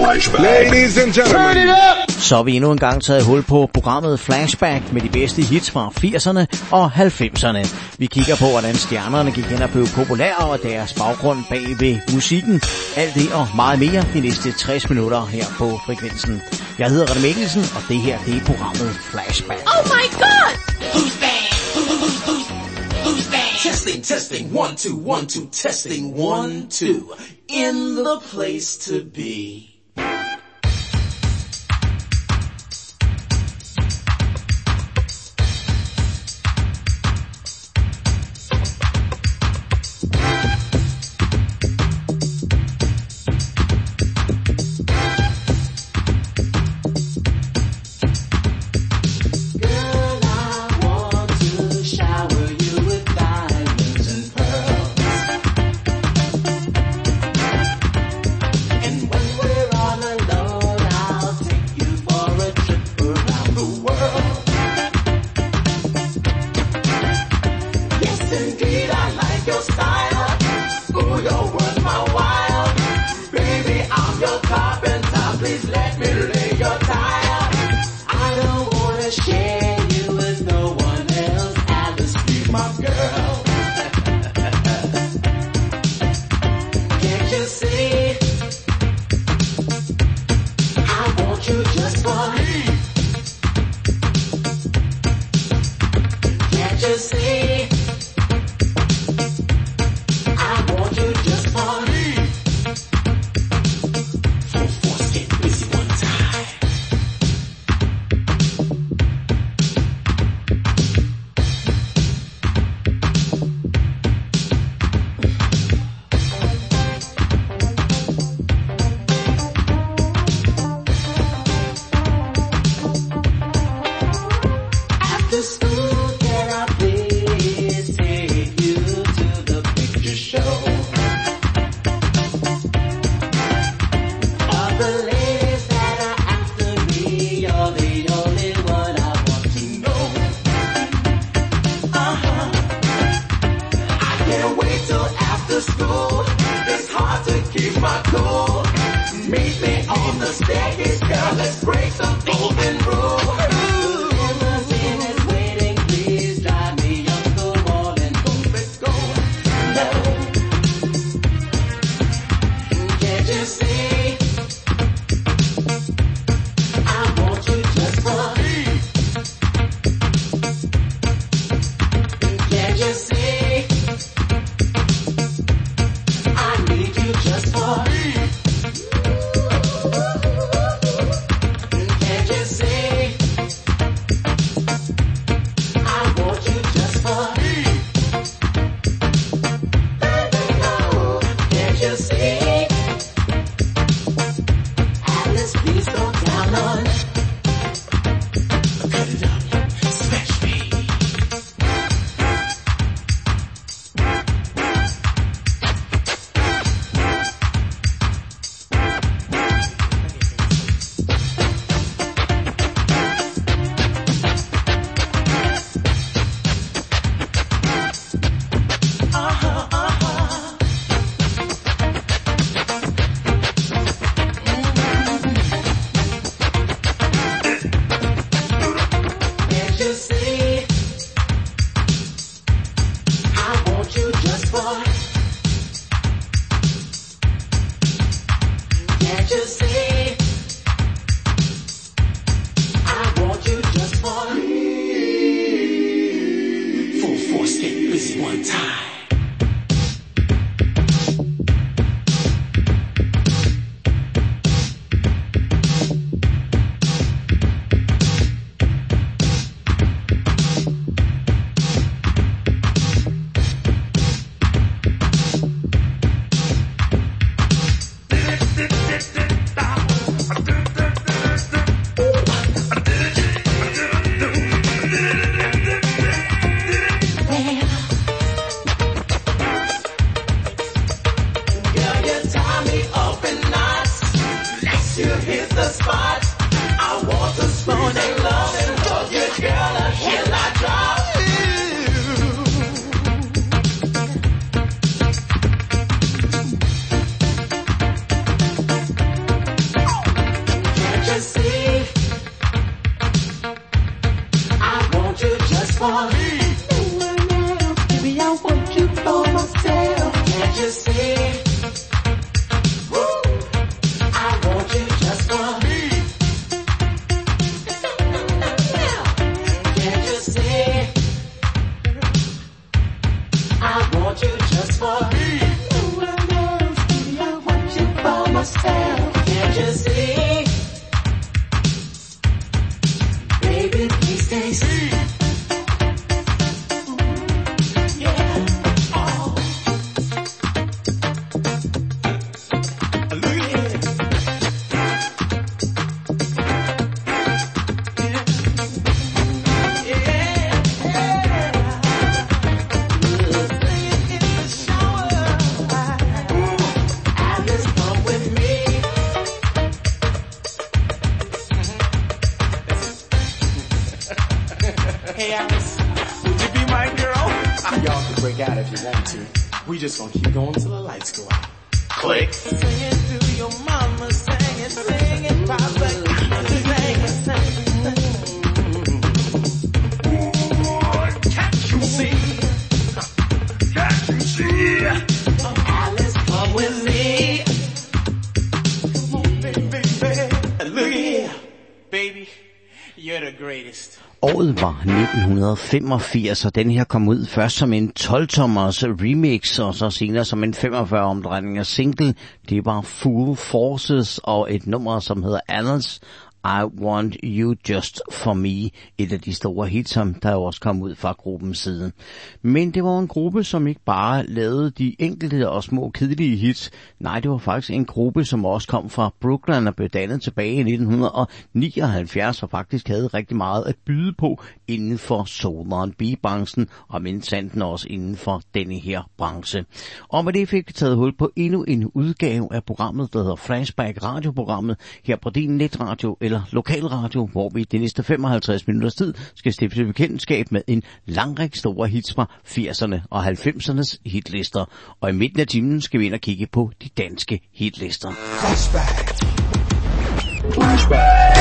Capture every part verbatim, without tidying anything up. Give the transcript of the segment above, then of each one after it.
Flashback. Ladies and gentlemen. Turn it up! Så har vi endnu en gang taget hul på programmet Flashback med de bedste hits fra firserne og halvfemserne. Vi kigger på, hvordan stjernerne gik hen og blev populære og deres baggrund bag ved musikken. Alt det og meget mere de næste tres minutter her på Frekvensen. Jeg hedder Rene Mikkelsen, og det her det er programmet Flashback. Oh my god! Who's bad? Who's, who's, who's bad? Testing, testing, one, two, one, two, testing, one, two. In the place to be. Hey Alice, would you be my girl? Y'all can break out if you want to. We just gonna keep going till the lights go out. Click. Sing it to your mama, sing it, sing it, papa, sing it, sing it. Can't you see? Can't you see? Alice, come with me. Come on, baby, baby. Look here, baby. You're the greatest. Året var nitten femogfirs, og den her kom ud først som en tolv-tommers remix, og så senere som en femogfyrre omdrejninger single. Det var Full Forces og et nummer, som hedder Alice, I Want You Just For Me, et af de store hits, som der også kom ud fra gruppens side. Men det var en gruppe, som ikke bare lavede de enkelte og små kedelige hits. Nej, det var faktisk en gruppe, som også kom fra Brooklyn og blev dannet tilbage i nitten nioghalvfjerds, og faktisk havde rigtig meget at byde på inden for soul og R and B-branchen, og mindsanten også inden for denne her branche. Og med det fik vi taget hul på endnu en udgave af programmet, der hedder Flashback, radioprogrammet her på din netradio eller lokalradio, hvor vi de næste femoghalvtreds minutters tid skal stifte bekendtskab med en lang række store hits fra firserne og halvfemsernes hitlister. Og i midten af timen skal vi ind og kigge på de danske hitlister. Flashback. Flashback.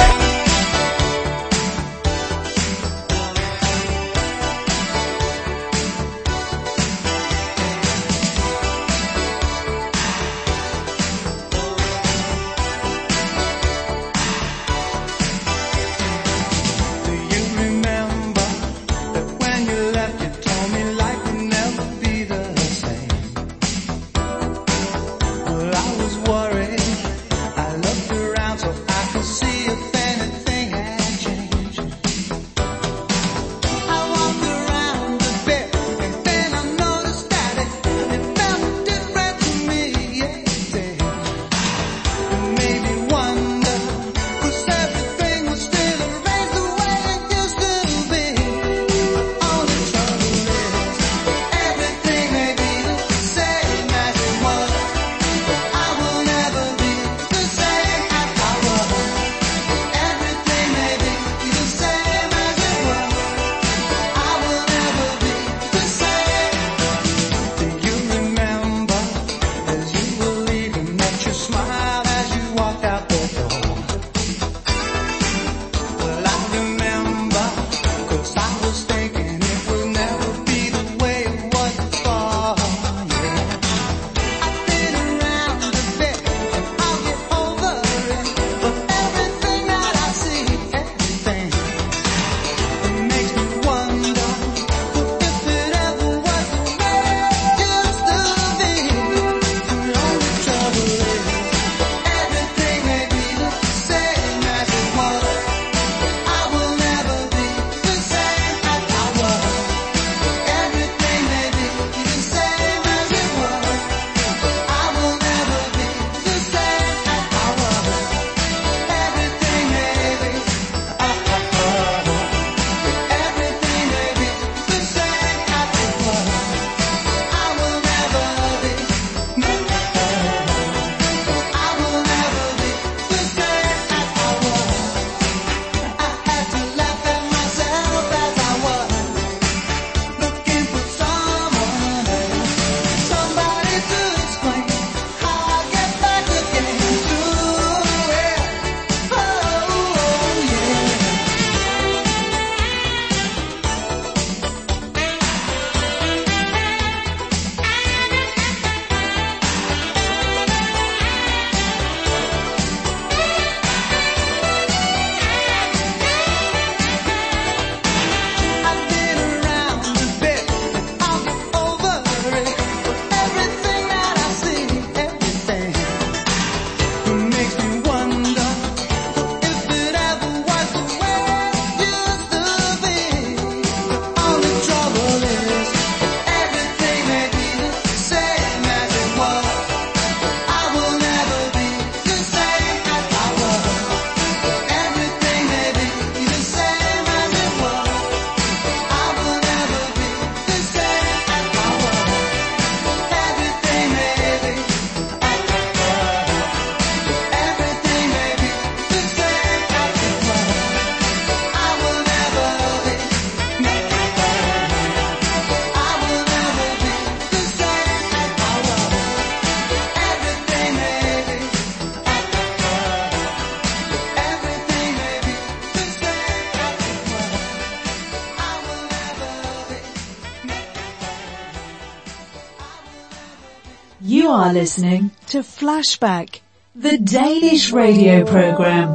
I love You are listening to Flashback, the Danish radio program.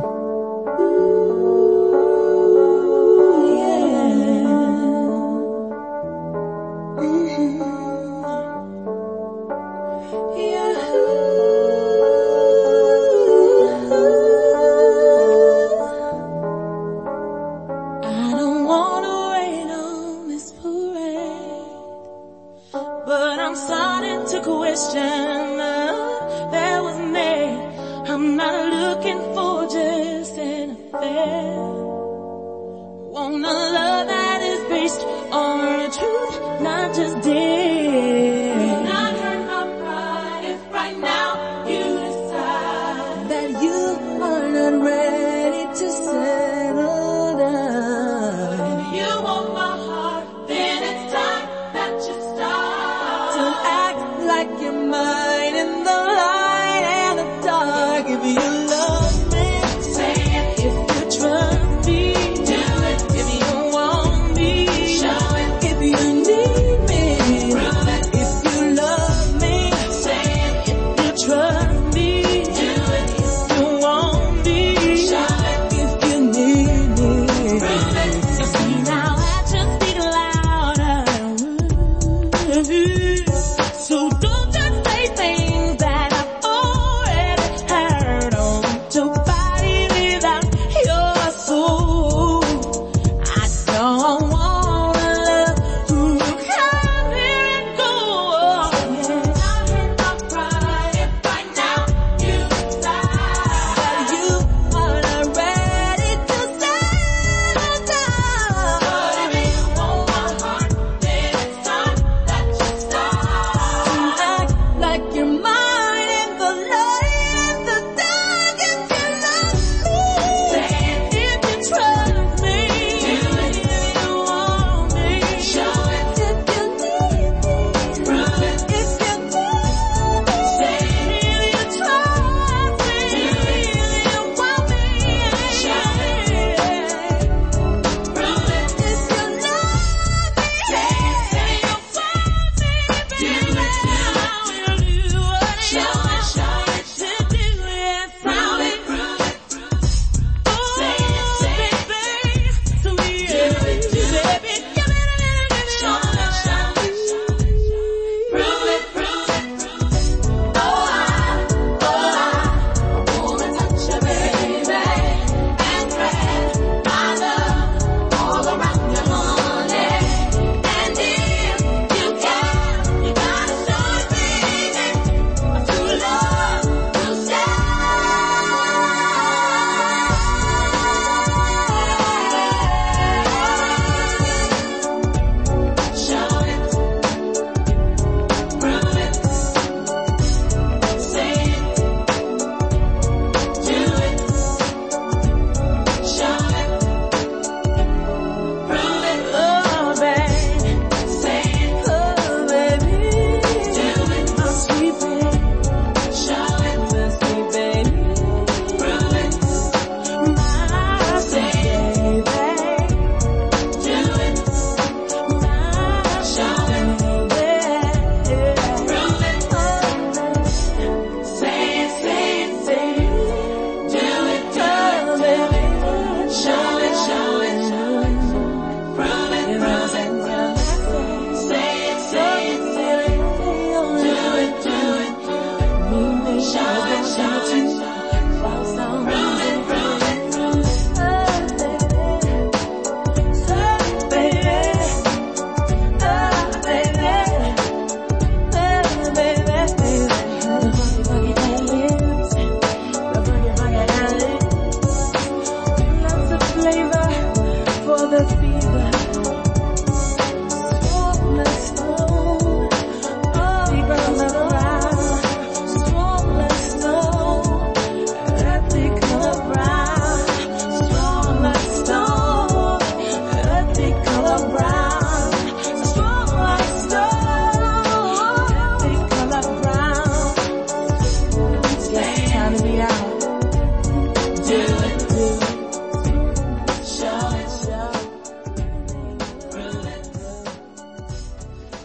If you love me, say it. If you trust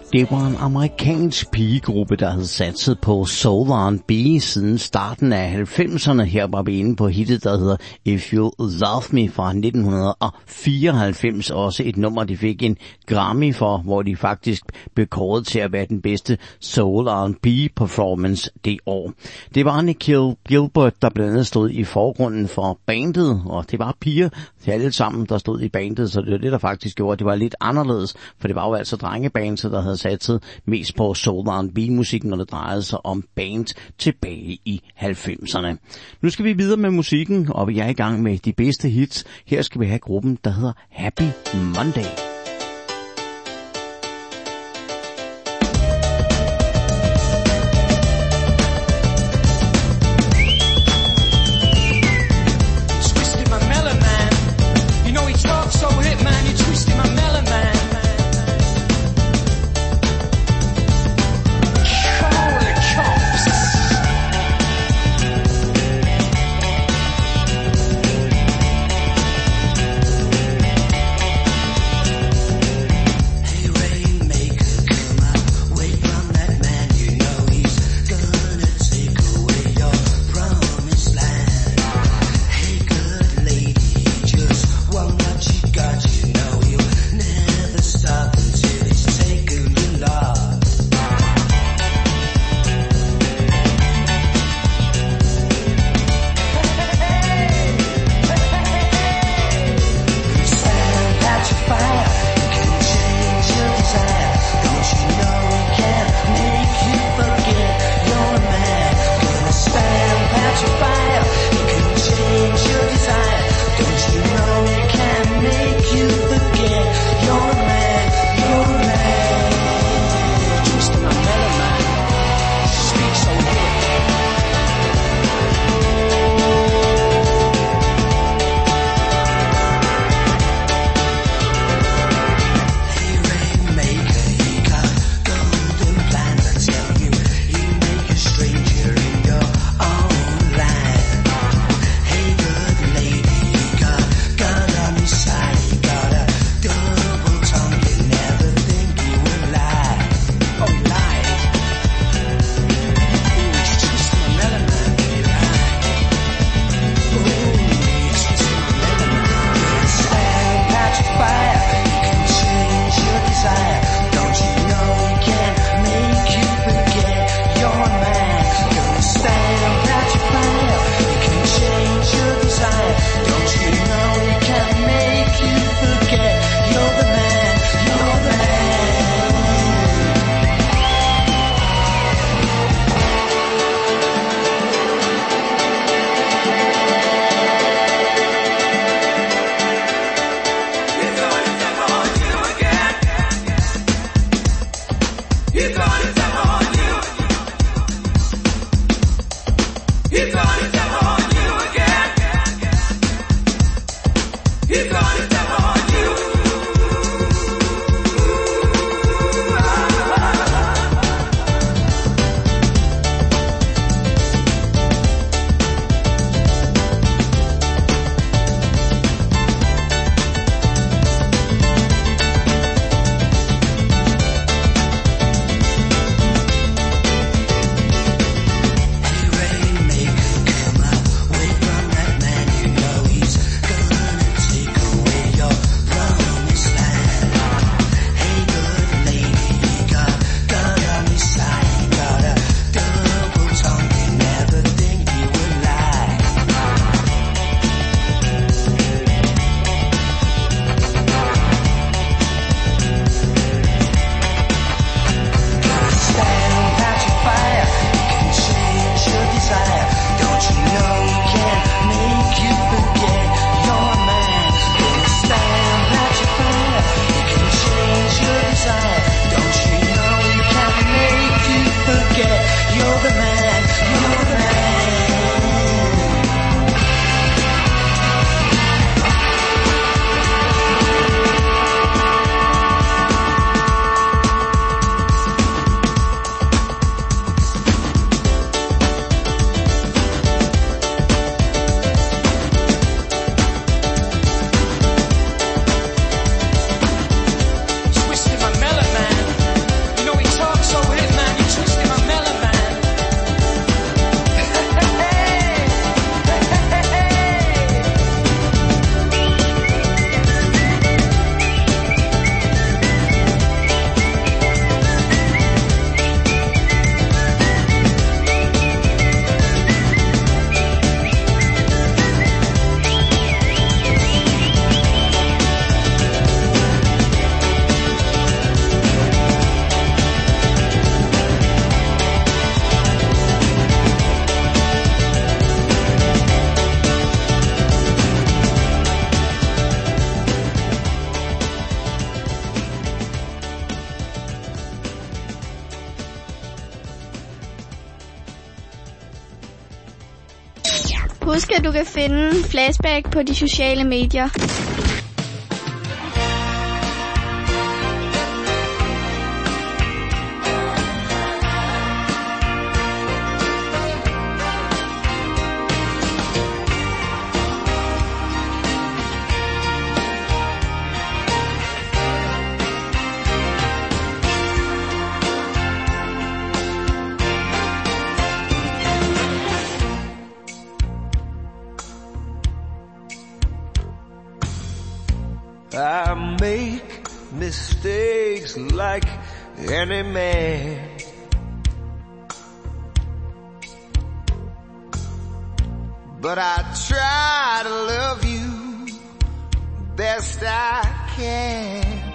Det var en amerikansk pigegruppe, der havde satset på soul og R and B siden starten af halvfemserne. Her var vi inde på hittet, der hedder If You Love Me fra nitten fireoghalvfems. Også et nummer, de fik en Grammy for, hvor de faktisk blev kåret til at være den bedste soul og R and B performance det år. Det var Nikhil Gilbert, der blandt andet stod i forgrunden for bandet, og det var piger til alle sammen, der stod i bandet, så det var det, der faktisk gjorde, at det var lidt anderledes, for det var jo altså drengeband, der havde satset mest på soul og R and B-musikken, når det drejede sig om band tilbage i halvfemserne. Nu skal vi videre med musikken, og vi er i gang med de bedste hits. Her skal vi have gruppen, der hedder Happy Monday. Away Husk, at du kan finde Flashback på de sociale medier. I make mistakes like any man, but I try to love you best I can.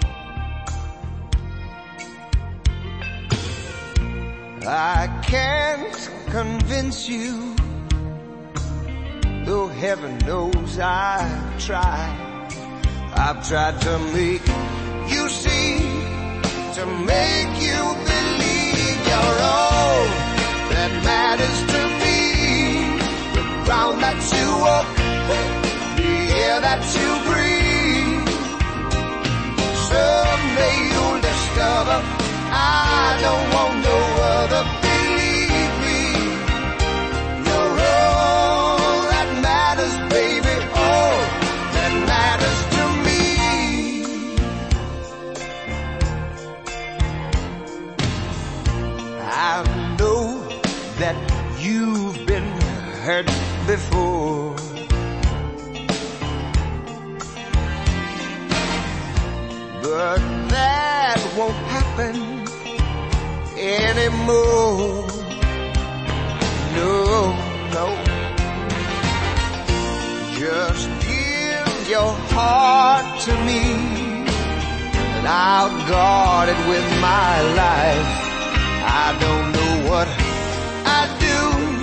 I can't convince you, though heaven knows I've tried. I've tried to make you see, to make you believe you're all that matters to me. The ground that you walk, the air that you breathe. Someday you'll discover I don't want no other. Believe me, you're all that matters, baby. All that matters to me. I know that you've been hurt before, but that won't happen anymore. No, no. Just give your heart to me, and I'll guard it with my life. I don't know what I'd do,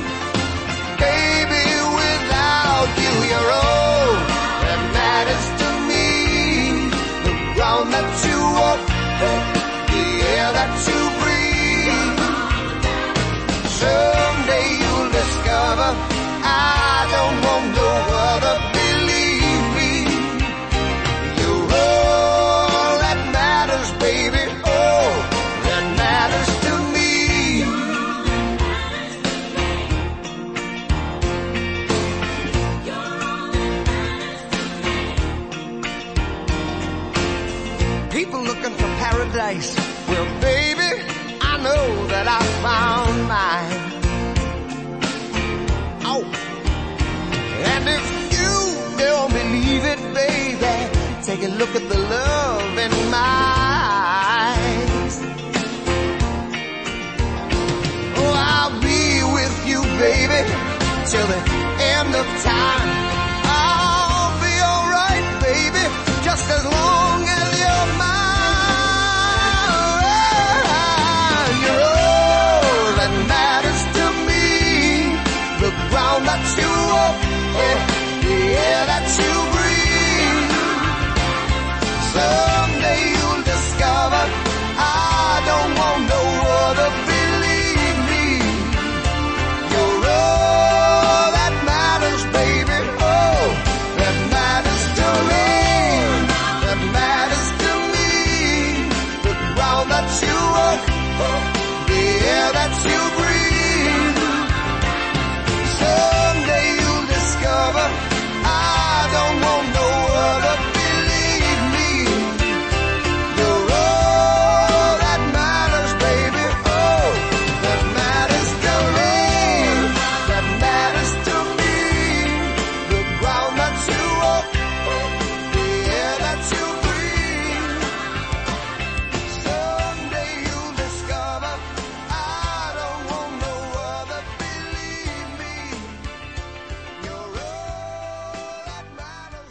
baby, without you. You're all that matters to me. The ground that you walk, the air that you breathe. Someday you'll discover I don't want no other. Believe me, you're all that matters, baby. All that matters to me. People looking for paradise. Well, baby, I know that I found mine. Oh, and if you don't believe it, baby, take a look at the love in my eyes. Oh, I'll be with you, baby, till the end of time. I'll be alright, baby, just as long as you're mine. You're all that matters to me. The ground that you walk, the air that you breathe.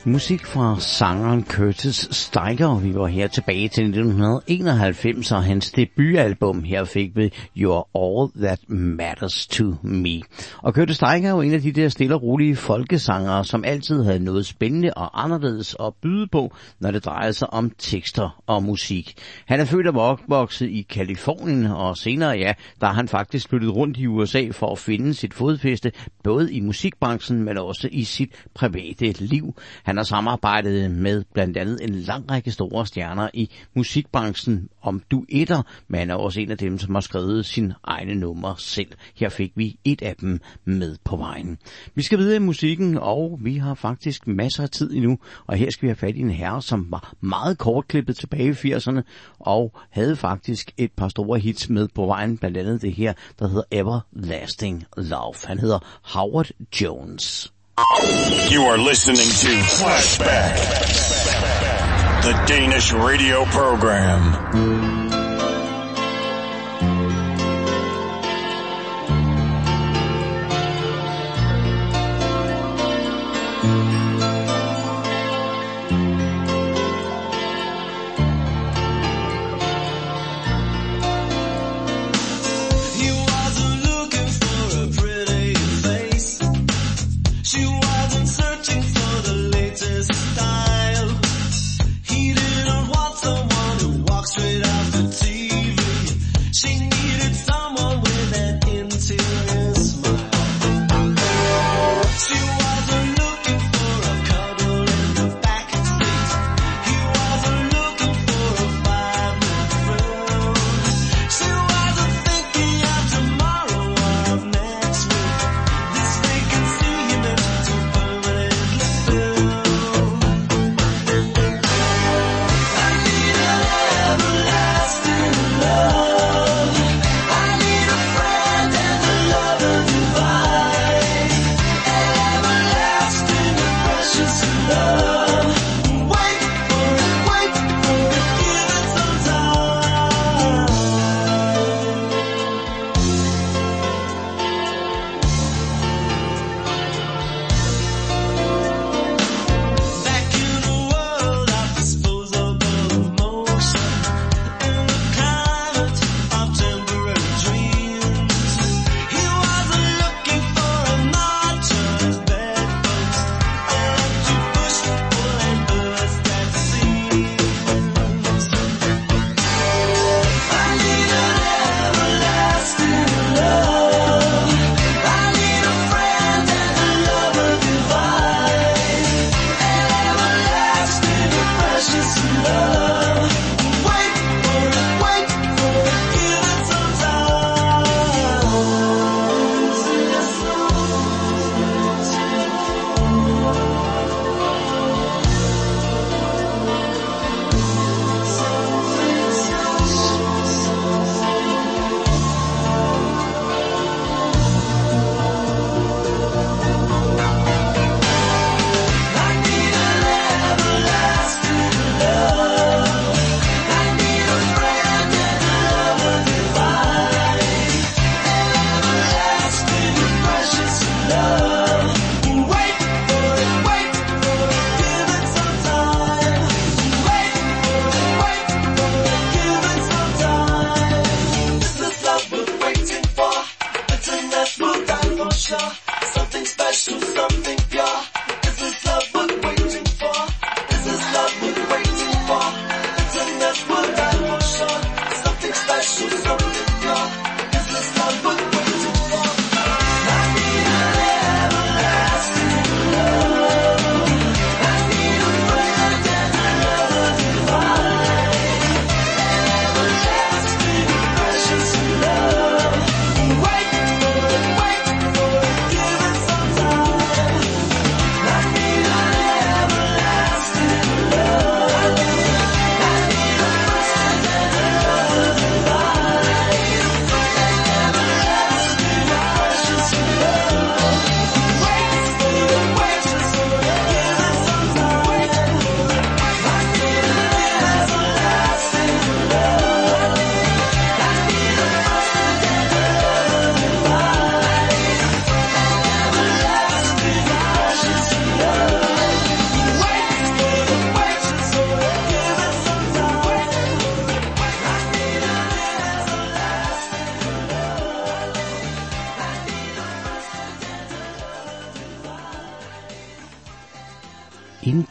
Musik fra sangeren Curtis Steiger. Vi var her tilbage til nitten enoghalvfems, og hans debutalbum. Her fik vi You're All That Matters To Me. Og Curtis Steiger er jo en af de der stille og rolige folkesangere, som altid havde noget spændende og anderledes at byde på, når det drejer sig om tekster og musik. Han er født og opvokset i Californien, og senere, ja, der har han faktisk flyttet rundt i U S A for at finde sit fodfæste, både i musikbranchen, men også i sit private liv. Han har samarbejdet med blandt andet en lang række store stjerner i musikbranchen om duetter, men han er også en af dem, som har skrevet sin egne numre selv. Her fik vi et af dem med på vejen. Vi skal videre i musikken, og vi har faktisk masser af tid endnu, og her skal vi have fat i en herre, som var meget kortklippet tilbage i firserne, og havde faktisk et par store hits med på vejen, blandt andet det her, der hedder Everlasting Love. Han hedder Howard Jones. You are listening to Flashback, the Danish radio program. Style. He didn't want someone who walks straight out the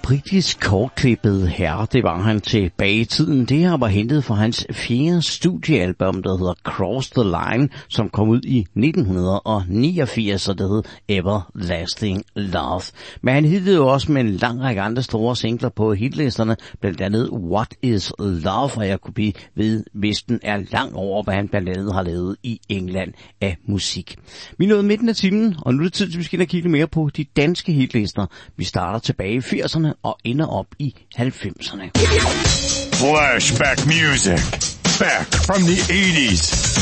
britisk kortklippet herre, det var han tilbage i tiden. Det her var hentet fra hans fjerde studiealbum, der hedder Cross the Line, som kom ud i nitten niogfirs, og det hed Everlasting Love. Men han hittede jo også med en lang række andre store singler på hitlisterne, blandt andet What is Love, og jeg kunne blive ved, hvis den er langt over, hvad han blandt andet har lavet i England af musik. Vi nåede midten af timen, og nu er det tid til, at vi skal kigge mere på de danske hitlister. Vi starter tilbage i firserne og ender op i halvfemserne. Flashback music. Back from the eighties.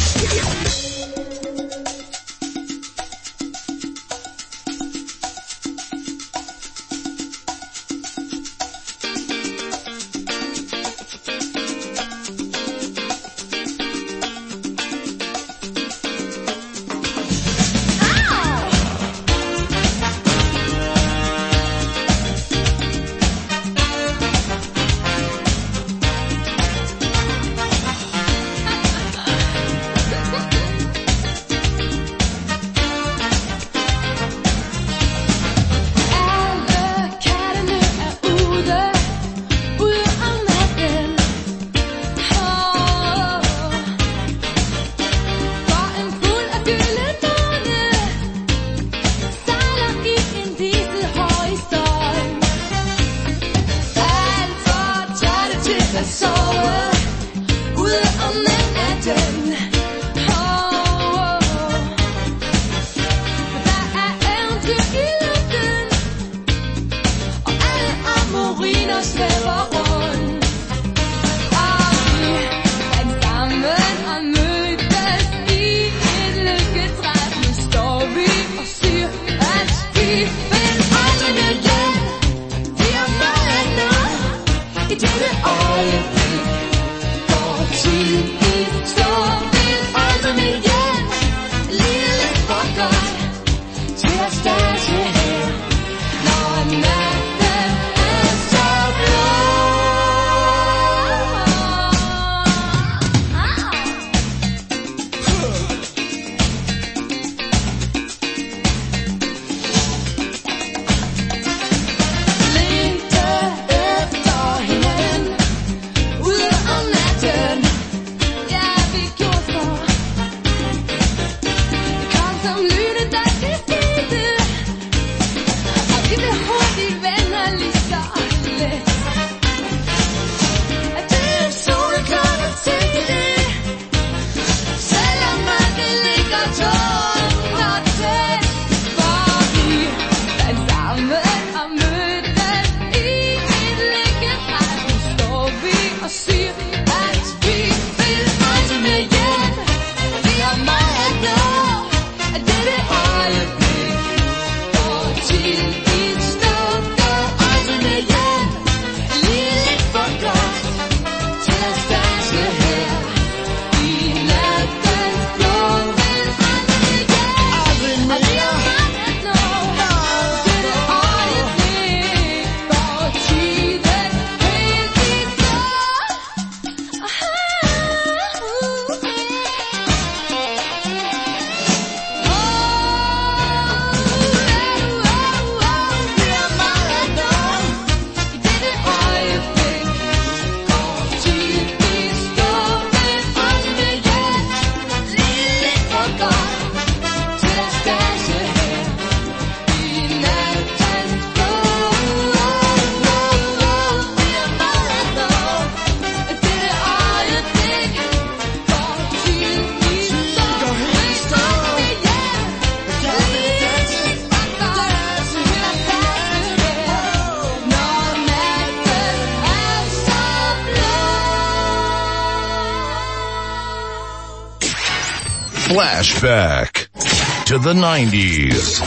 Flashback to the nineties.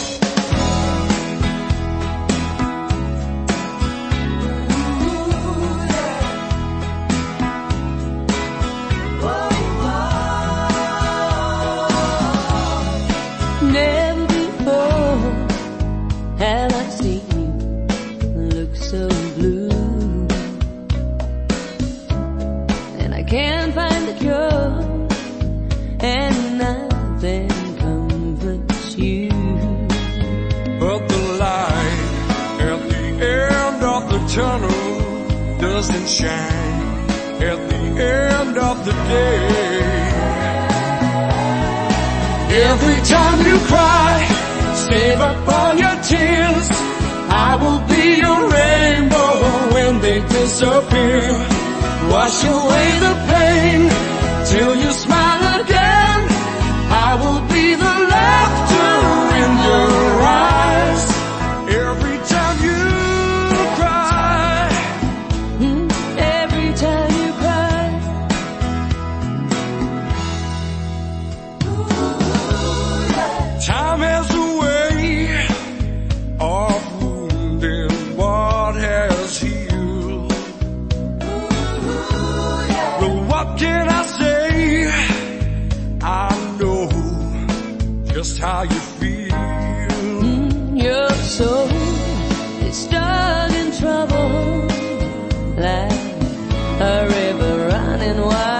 Never before have I seen you look so blue, and I can't find the cure, and nothing comforts you. But the light at the end of tunnel doesn't shine at the end of the day. Every time you cry, save up all your tears. I will be your rainbow when they disappear. Wash away the pain till you smile again. I will be the laughter in your eyes. Every time you cry, Mm, every time you cry. time has a way of wounding what has healed. But what can I say? I know just how you feel. Mm, your soul is stuck in trouble, like a river running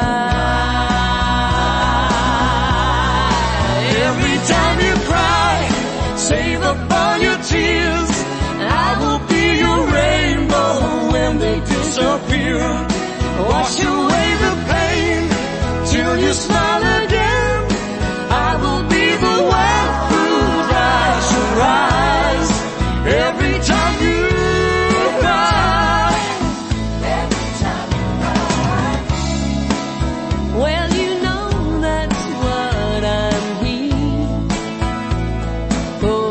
wide. Every time you cry, save up all your tears. I will be your rainbow when they disappear. Wash away the pain till you smile again. I will be the one who dries your eyes. Every time you cry, every time you cry. Well, you know that's what I'm here for.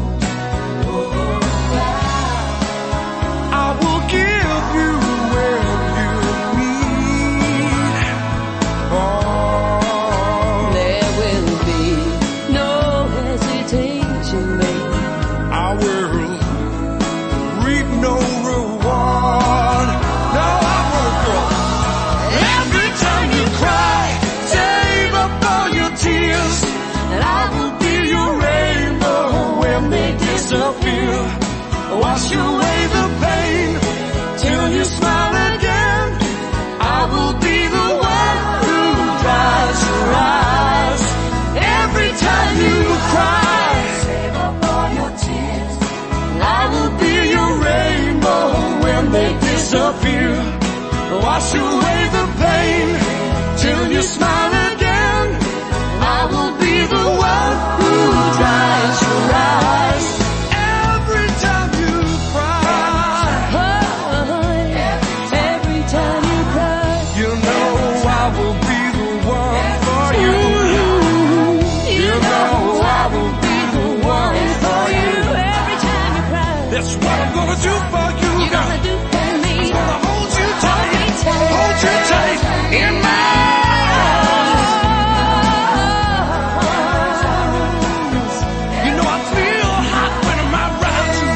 I will give you when you need. Oh, There will be no hesitation, baby. I will reap no reward. No, I won't, girl. Every time you cry, save up all your tears, and I will be your rainbow when they disappear. Wash away the pain till you smile again. I will be the one who dries your eyes. Every time you cry, save up all your tears. I will be your rainbow when they disappear. Wash away the pain till you smile again. I will be the one who dries your eyes. Every time you cry, Oh, every time you cry. you know I will be the one for you. You know I will be the one for you. Every time you cry. That's what I'm gonna do for you. You're gonna do for me. Gonna hold you tight, Hold me tight. hold you tight in my arms. You know I feel hot when I'm around you.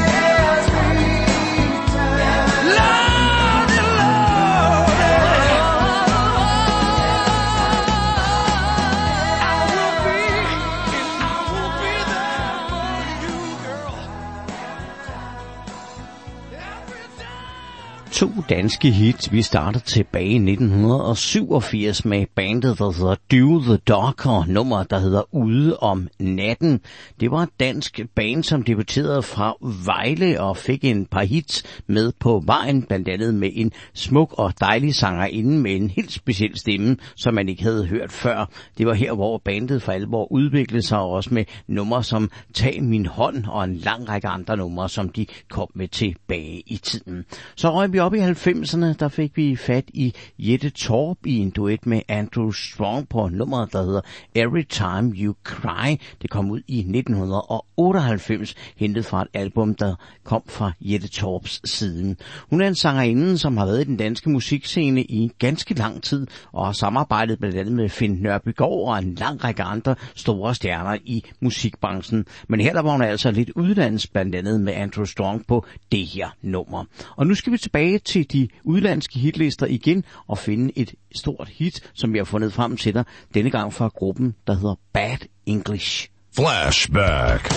Lordy, Lordy. I will be, and I will be there for you, girl. Every time. To danske hits. Vi startede tilbage i nitten syvogfirs med bandet, der hedder Do the Dog, og nummer, der hedder Ude om natten. Det var et dansk band, som debuterede fra Vejle og fik en par hits med på vejen, blandt andet med en smuk og dejlig sangerinde med en helt speciel stemme, som man ikke havde hørt før. Det var her, hvor bandet for alvor udviklede sig, også med numre som Tag min hånd og en lang række andre numre, som de kom med tilbage i tiden. Så røg vi op i halvfemserne, der fik vi fat i Jette Torp i en duet med Andrew Strong på nummeret, der hedder Every Time You Cry. Det kom ud i nitten otteoghalvfems, hentet fra et album, der kom fra Jette Torps siden. Hun er en sangerinde, som har været i den danske musikscene i ganske lang tid, og har samarbejdet blandt andet med Finn Nørbygaard og en lang række andre store stjerner i musikbranchen. Men her der var hun altså lidt udlands, blandt andet med Andrew Strong på det her nummer. Og nu skal vi tilbage til de udlandske hitlister igen og finde et stort hit, som vi har fundet frem til dig, denne gang fra gruppen, der hedder Bad English. Flashback.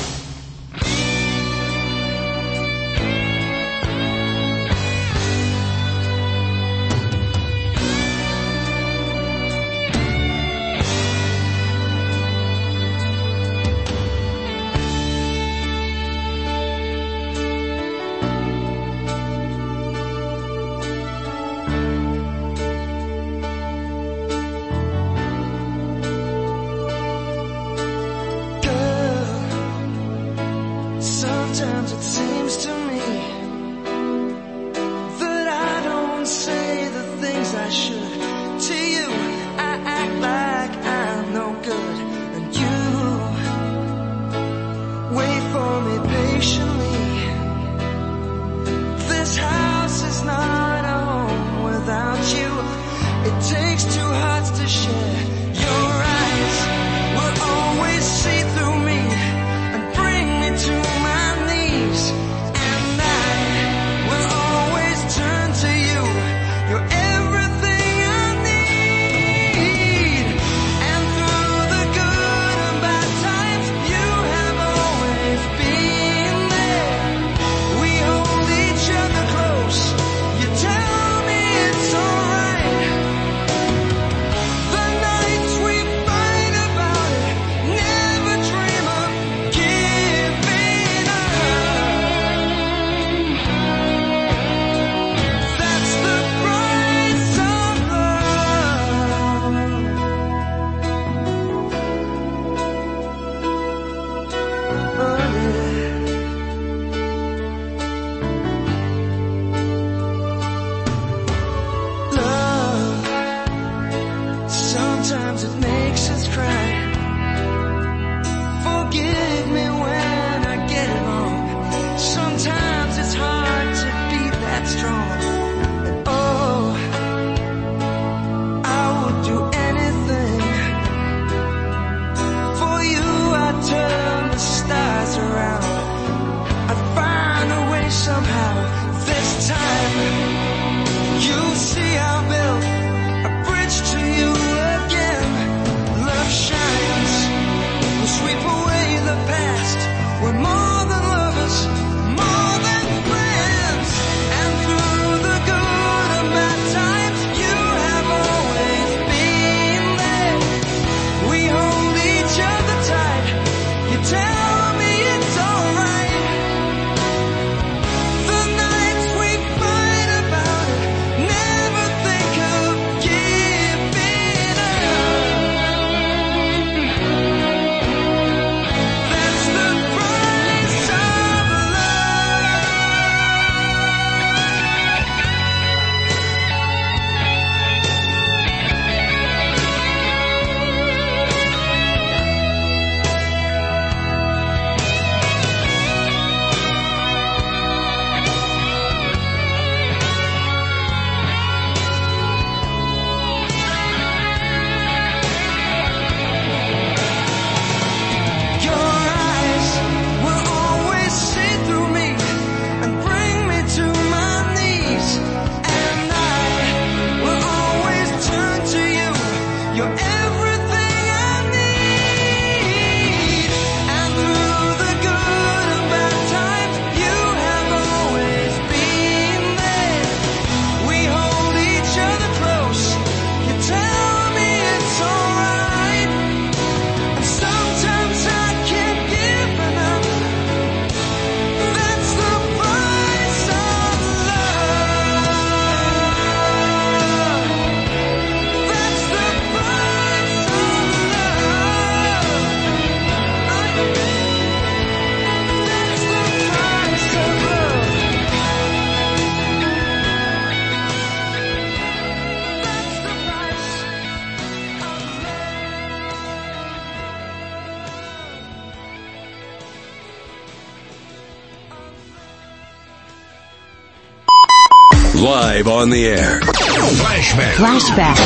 Live on the air. Flashback. Flashback.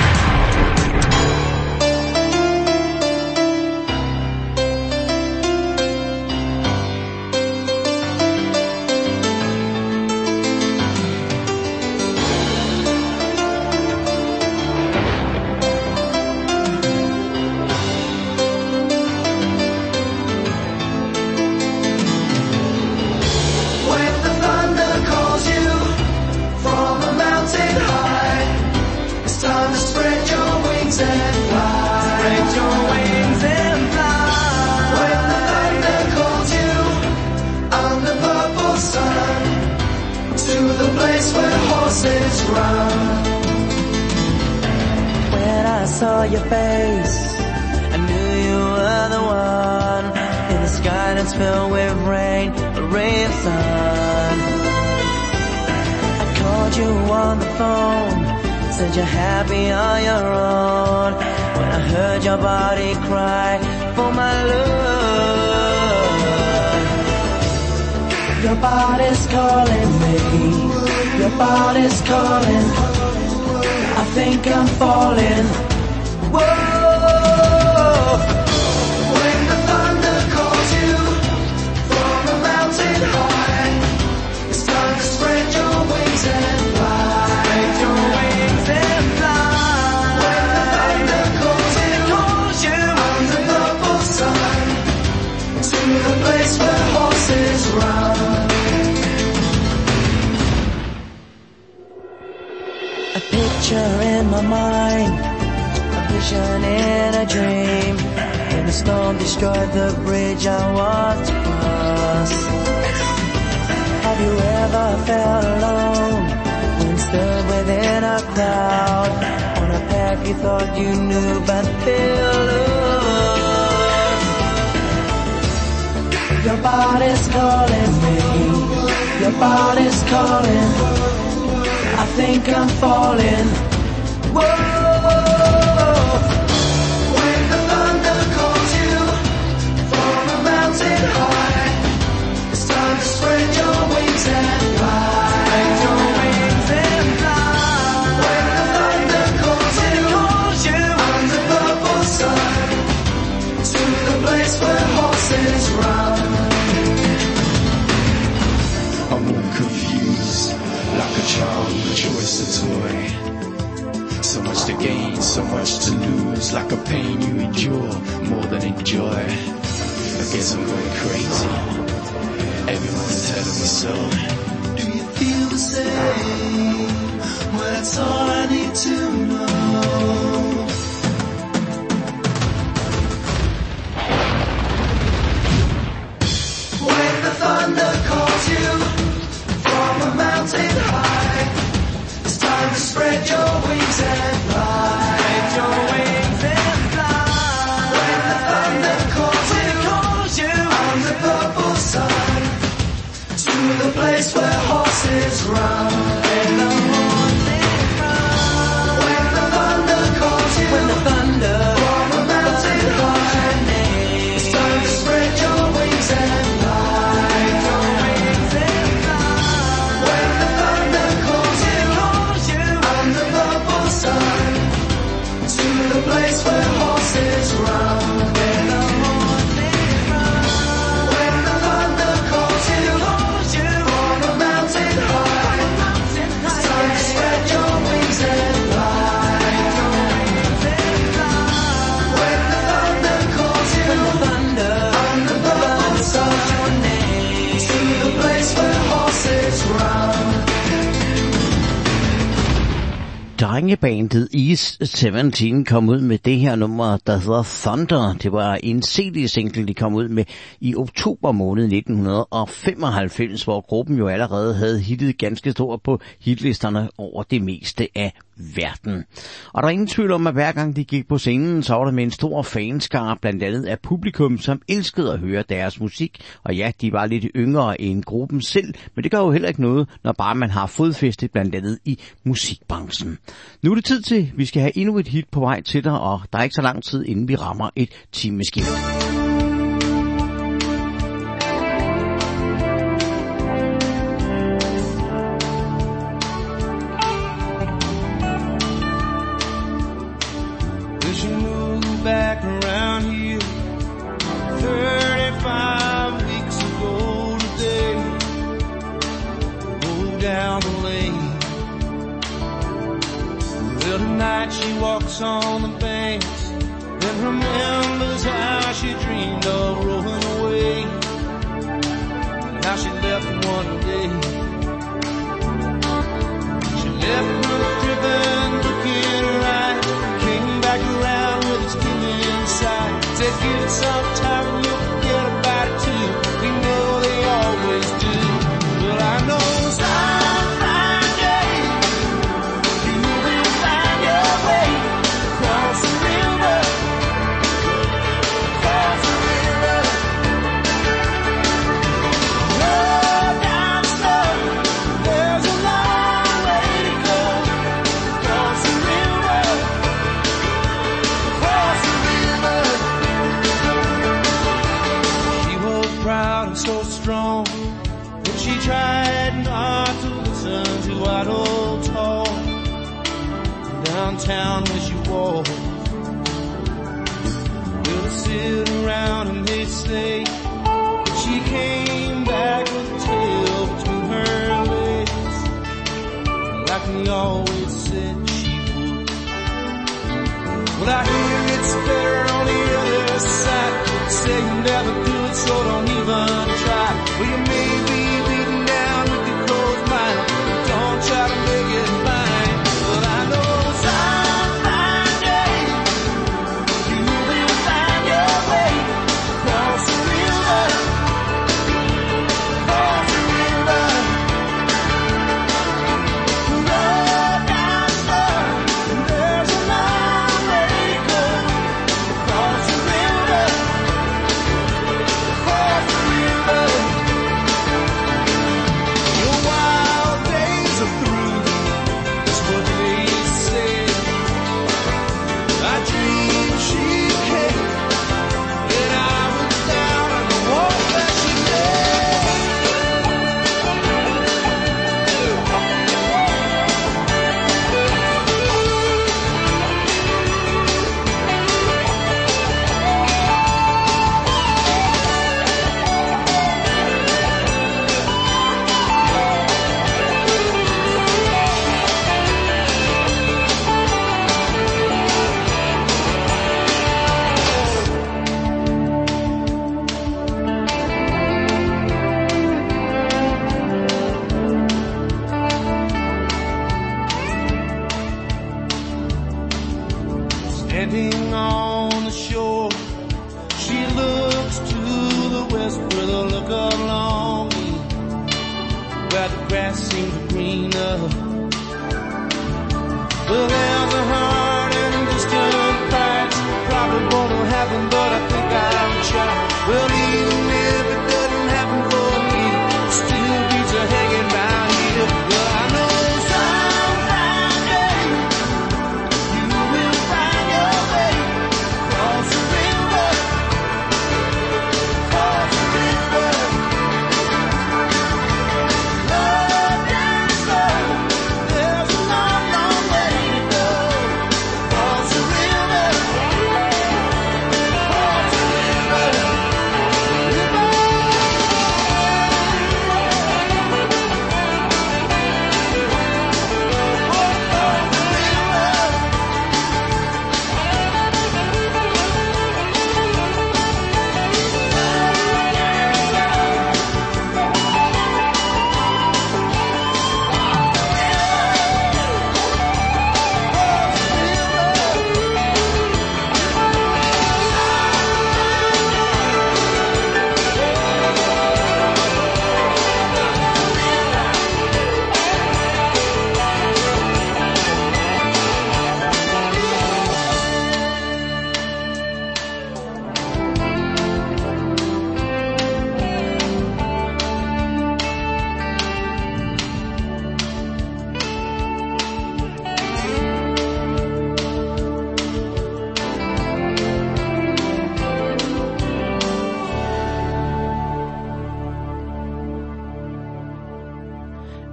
Drengebandet East sytten kom ud med det her nummer, der hedder Thunder. Det var en C D-single, de kom ud med i oktober måned nitten femoghalvfems, hvor gruppen jo allerede havde hittet ganske stort på hitlisterne over det meste af verden. Og der er ingen tvivl om, at hver gang de gik på scenen, så var der med en stor fanskare, blandt andet af publikum, som elskede at høre deres musik. Og ja, de var lidt yngre end gruppen selv, men det gør jo heller ikke noget, når bare man har fodfæstet blandt andet i musikbranchen. Nu er det tid til, at vi skal have endnu et hit på vej til dig, og der er ikke så lang tid, inden vi rammer et timeskift. lane. Well, tonight she walks on the banks and remembers how she dreamed of rolling away, and how she left one day. She left with a driven looking right, came back around with a skin inside. Said give it some time and you'll forget about it too. We know they always do. Well, I know some fine day you will find your way across the river, across the river. Roll down slow, there's a long way to go across the river, across the river. She was proud and so strong, but she tried not to listen to idle talk. Downtown where she walked, we'll sit around and they say that she came back with a tail between her legs, like we always said she would. Well, I hear it's better on the other side. Say you never do it, so don't even try. Well, you may be beaten down with your closed mind, but don't try to make it mine. But I know some fine day you will find your way across the river, across the river. Roll down slow, there's a long way to go across the river, across the river. Your wild days are through, that's what they say. I dreamed she came, and I was down on the walk that she standing on the shore. She looks to the west with a look of longing, where the grass seems greener. Well, there's a heart and a distant price. Probably won't happen, but I think I'll try. Well, even if it doesn't happen for me, still beats are hanging round here. Well, I know some fine day you will find your way across the river, across the river. Roll down slow, there's a long, long way to go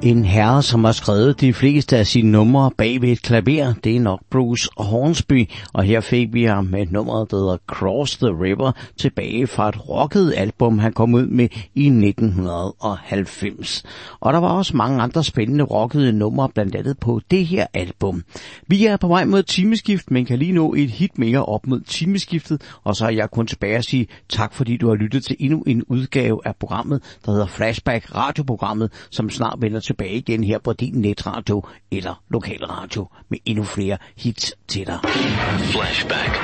En herre, som har skrevet de fleste af sine numre bag ved et klaver, det er nok Bruce Hornsby, og her fik vi ham med nummeret, der hedder Cross the River, tilbage fra et rocket album, han kom ud med i nitten halvfems. Og der var også mange andre spændende rockede numre, blandt andet på det her album. Vi er på vej mod timeskift, men kan lige nå et hit mere op mod timeskiftet, og så er jeg kun tilbage at sige tak, fordi du har lyttet til endnu en udgave af programmet, der hedder Flashback, radioprogrammet, som snart vender tilbage igen her på din netradio eller lokalradio med endnu flere hits til dig. Flashback.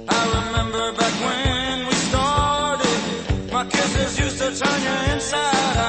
My kisses used to turn you inside out.